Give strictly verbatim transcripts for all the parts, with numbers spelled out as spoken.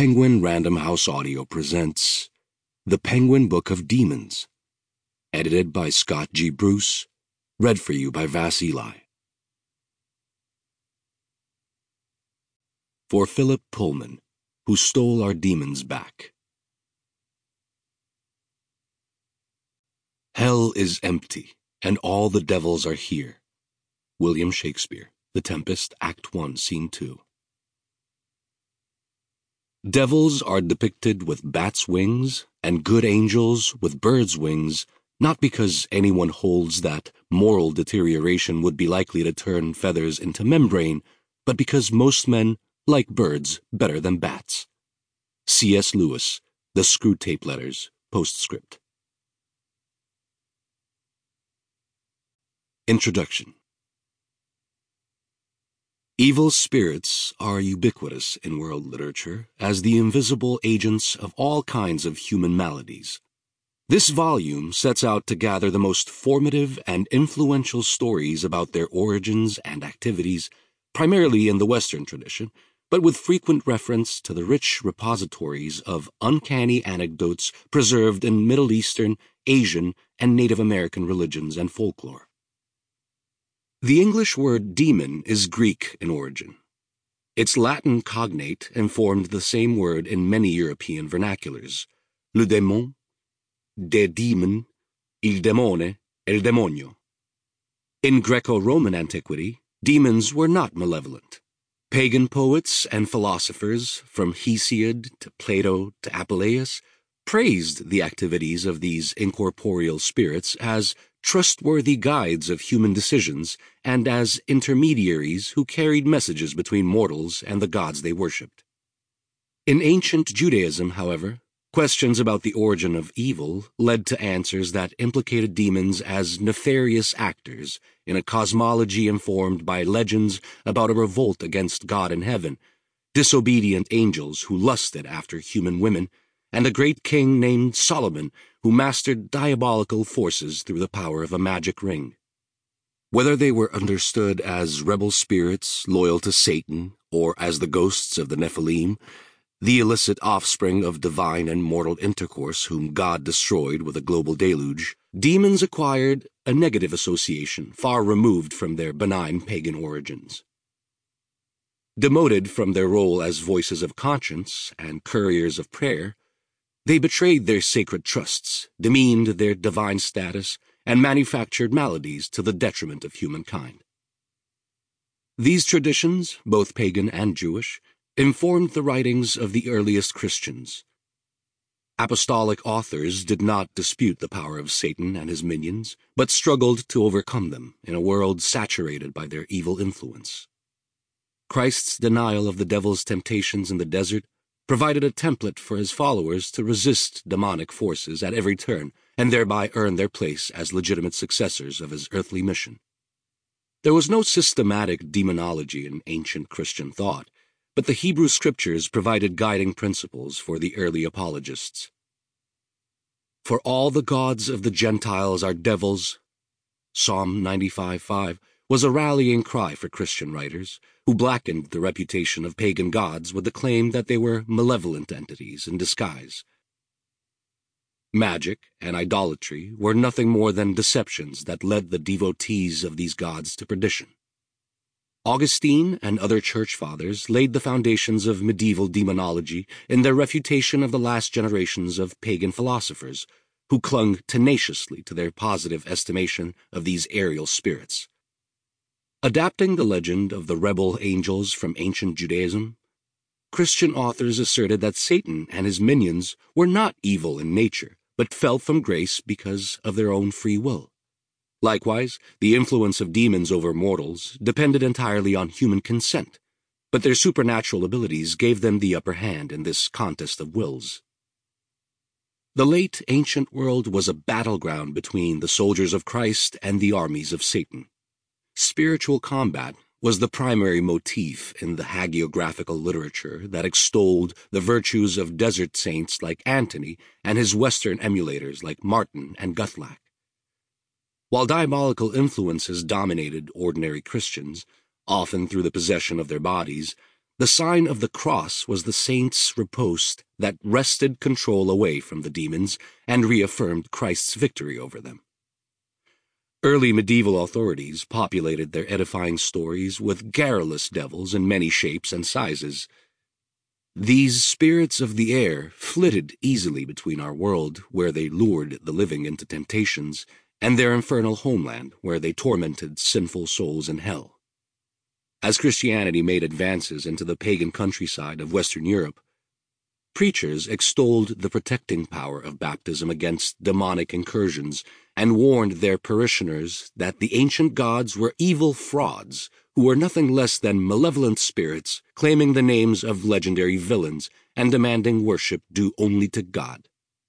Penguin Random House Audio presents The Penguin Book of Demons, edited by Scott G. Bruce, read for you by Vass Eli. For Philip Pullman, who stole our demons back. Hell is empty, and all the devils are here. William Shakespeare, The Tempest, Act one, Scene two. Devils are depicted with bats' wings, and good angels with birds' wings, not because anyone holds that moral deterioration would be likely to turn feathers into membrane, but because most men like birds better than bats. C S Lewis, The Screwtape Letters, Postscript. Introduction. Evil spirits are ubiquitous in world literature as the invisible agents of all kinds of human maladies. This volume sets out to gather the most formative and influential stories about their origins and activities, primarily in the Western tradition, but with frequent reference to the rich repositories of uncanny anecdotes preserved in Middle Eastern, Asian, and Native American religions and folklore. The English word demon is Greek in origin. Its Latin cognate informed the same word in many European vernaculars: le démon, de demon, il demone, el demonio. In Greco-Roman antiquity, demons were not malevolent. Pagan poets and philosophers, from Hesiod to Plato to Apuleius, praised the activities of these incorporeal spirits as trustworthy guides of human decisions and as intermediaries who carried messages between mortals and the gods they worshipped. In ancient Judaism, however, questions about the origin of evil led to answers that implicated demons as nefarious actors in a cosmology informed by legends about a revolt against God in heaven, disobedient angels who lusted after human women, and a great king named Solomon who mastered diabolical forces through the power of a magic ring. Whether they were understood as rebel spirits loyal to Satan or as the ghosts of the Nephilim, the illicit offspring of divine and mortal intercourse whom God destroyed with a global deluge, demons acquired a negative association far removed from their benign pagan origins. Demoted from their role as voices of conscience and couriers of prayer, they betrayed their sacred trusts, demeaned their divine status, and manufactured maladies to the detriment of humankind. These traditions, both pagan and Jewish, informed the writings of the earliest Christians. Apostolic authors did not dispute the power of Satan and his minions, but struggled to overcome them in a world saturated by their evil influence. Christ's denial of the devil's temptations in the desert provided a template for his followers to resist demonic forces at every turn and thereby earn their place as legitimate successors of his earthly mission. There was no systematic demonology in ancient Christian thought, but the Hebrew Scriptures provided guiding principles for the early apologists. For all the gods of the Gentiles are devils, Psalm ninety-five five, was a rallying cry for Christian writers, who blackened the reputation of pagan gods with the claim that they were malevolent entities in disguise. Magic and idolatry were nothing more than deceptions that led the devotees of these gods to perdition. Augustine and other church fathers laid the foundations of medieval demonology in their refutation of the last generations of pagan philosophers, who clung tenaciously to their positive estimation of these aerial spirits. Adapting the legend of the rebel angels from ancient Judaism, Christian authors asserted that Satan and his minions were not evil in nature, but fell from grace because of their own free will. Likewise, the influence of demons over mortals depended entirely on human consent, but their supernatural abilities gave them the upper hand in this contest of wills. The late ancient world was a battleground between the soldiers of Christ and the armies of Satan. Spiritual combat was the primary motif in the hagiographical literature that extolled the virtues of desert saints like Antony and his Western emulators like Martin and Guthlac. While diabolical influences dominated ordinary Christians, often through the possession of their bodies, The sign of the cross was the saint's riposte that wrested control away from the demons and reaffirmed Christ's victory over them. Early medieval authorities populated their edifying stories with garrulous devils in many shapes and sizes. These spirits of the air flitted easily between our world, where they lured the living into temptations, and their infernal homeland, where they tormented sinful souls in hell. As Christianity made advances into the pagan countryside of Western Europe, preachers extolled the protecting power of baptism against demonic incursions and warned their parishioners that the ancient gods were evil frauds who were nothing less than malevolent spirits claiming the names of legendary villains and demanding worship due only to God.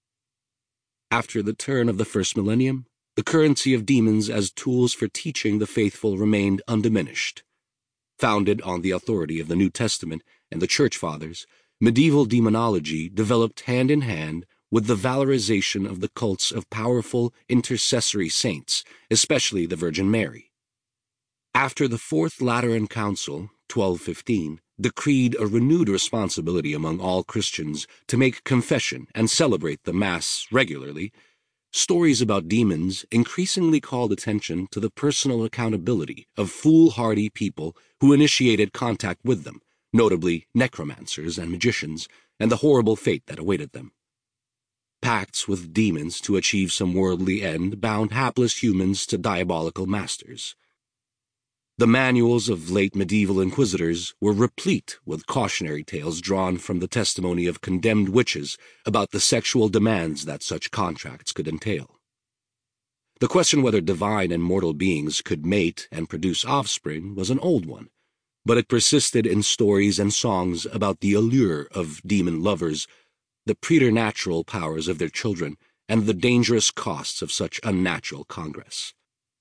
After the turn of the first millennium, the currency of demons as tools for teaching the faithful remained undiminished. Founded on the authority of the New Testament and the Church Fathers, medieval demonology developed hand in hand with the valorization of the cults of powerful intercessory saints, especially the Virgin Mary. After the Fourth Lateran Council, twelve fifteen, decreed a renewed responsibility among all Christians to make confession and celebrate the Mass regularly, stories about demons increasingly called attention to the personal accountability of foolhardy people who initiated contact with them, notably necromancers and magicians, and the horrible fate that awaited them. Pacts with demons to achieve some worldly end bound hapless humans to diabolical masters. The manuals of late medieval inquisitors were replete with cautionary tales drawn from the testimony of condemned witches about the sexual demands that such contracts could entail. The question whether divine and mortal beings could mate and produce offspring was an old one, but it persisted in stories and songs about the allure of demon lovers, the preternatural powers of their children, and the dangerous costs of such unnatural congress.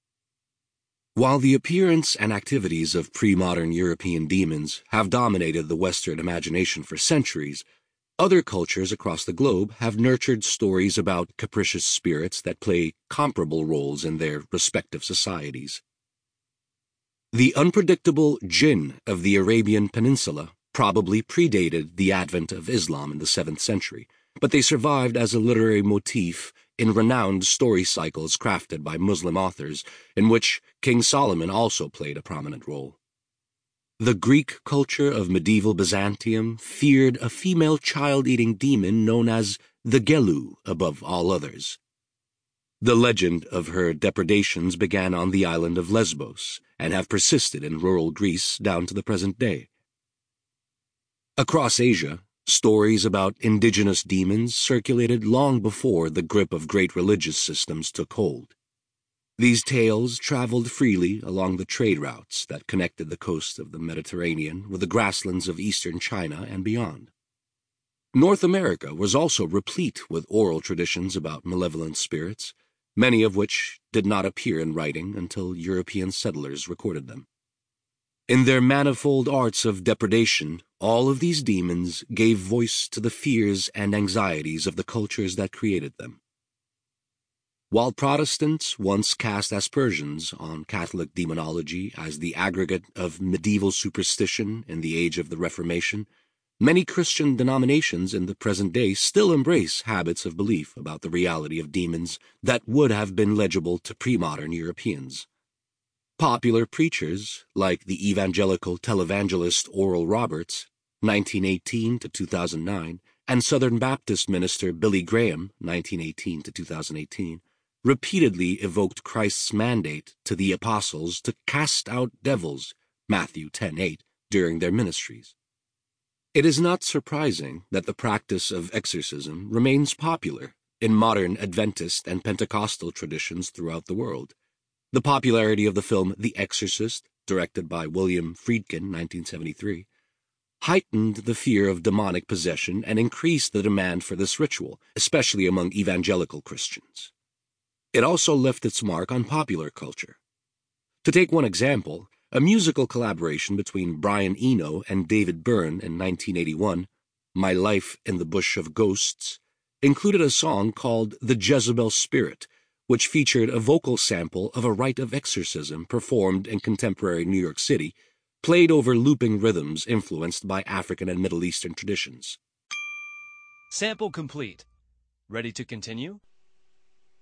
While the appearance and activities of pre-modern European demons have dominated the Western imagination for centuries, other cultures across the globe have nurtured stories about capricious spirits that play comparable roles in their respective societies. The unpredictable jinn of the Arabian Peninsula probably predated the advent of Islam in the seventh century, but they survived as a literary motif in renowned story cycles crafted by Muslim authors, in which King Solomon also played a prominent role. The Greek culture of medieval Byzantium feared a female child-eating demon known as the Gelu above all others. The legend of her depredations began on the island of Lesbos and have persisted in rural Greece down to the present day. Across Asia, stories about indigenous demons circulated long before the grip of great religious systems took hold. These tales traveled freely along the trade routes that connected the coast of the Mediterranean with the grasslands of eastern China and beyond. North America was also replete with oral traditions about malevolent spirits, many of which did not appear in writing until European settlers recorded them. In their manifold arts of depredation, all of these demons gave voice to the fears and anxieties of the cultures that created them. While Protestants once cast aspersions on Catholic demonology as the aggregate of medieval superstition in the age of the Reformation, many Christian denominations in the present day still embrace habits of belief about the reality of demons that would have been legible to pre-modern Europeans. Popular preachers, like the evangelical televangelist Oral Roberts, nineteen eighteen to two thousand nine, and Southern Baptist minister Billy Graham, nineteen eighteen to two thousand eighteen, repeatedly evoked Christ's mandate to the apostles to cast out devils, Matthew ten eight, during their ministries. It is not surprising that the practice of exorcism remains popular in modern Adventist and Pentecostal traditions throughout the world. The popularity of the film The Exorcist, directed by William Friedkin, nineteen seventy-three, heightened the fear of demonic possession and increased the demand for this ritual, especially among evangelical Christians. It also left its mark on popular culture. To take one example, a musical collaboration between Brian Eno and David Byrne in nineteen eighty-one, My Life in the Bush of Ghosts, included a song called The Jezebel Spirit, which featured a vocal sample of a rite of exorcism performed in contemporary New York City played over looping rhythms influenced by African and Middle Eastern traditions. Sample complete. Ready to continue?